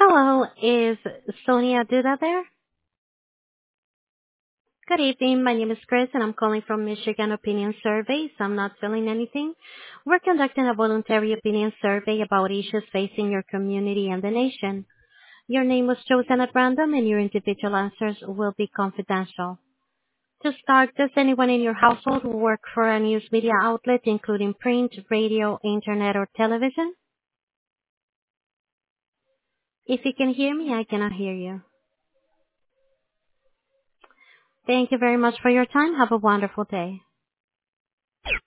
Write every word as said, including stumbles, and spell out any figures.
Hello, is Sonia Duda there? Good evening. My name is Chris, and I'm calling from Michigan Opinion Surveys. I'm not selling anything. We're conducting a voluntary opinion survey about issues facing your community and the nation. Your name was chosen at random, and your individual answers will be confidential. To start, does anyone in your household work for a news media outlet, including print, radio, internet, or television? If you can hear me, I cannot hear you. Thank you very much for your time. Have a wonderful day.